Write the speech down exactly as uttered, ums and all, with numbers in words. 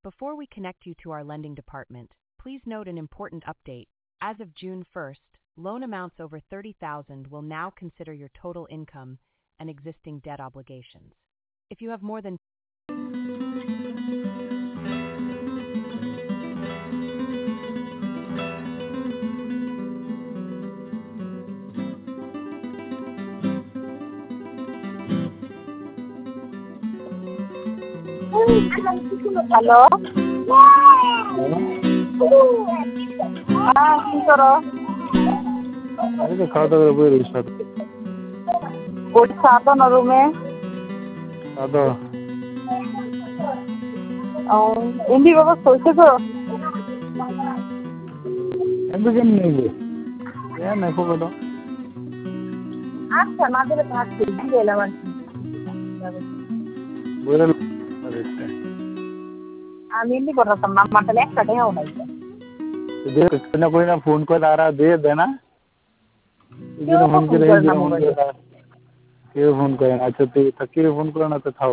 Before we connect you to our lending department, please note an important update. As of June first, loan amounts over thirty thousand will now consider your total income and existing debt obligations. If you have more than hello হ্যাঁ কি করো আমি তো খাওয়া দাওয়া করে বই রয়েছি সাথে ওই সাদা না রুমে সাদা এমনি ব্যবস্থা হয়েছে তো এমনি কেমন নেবে হ্যাঁ নেবো কত আচ্ছা না দিলে থাকছে দিয়ে এলাম আর কি বইটা আমি এমনি করতাম না আমার তাহলে একটা টাকাও নাই दे कोई ना कोई ना फोन कर आ रहा दे देना फोन करे फोन करे क्यों फोन करे अच्छा तो थकी फोन करना तो था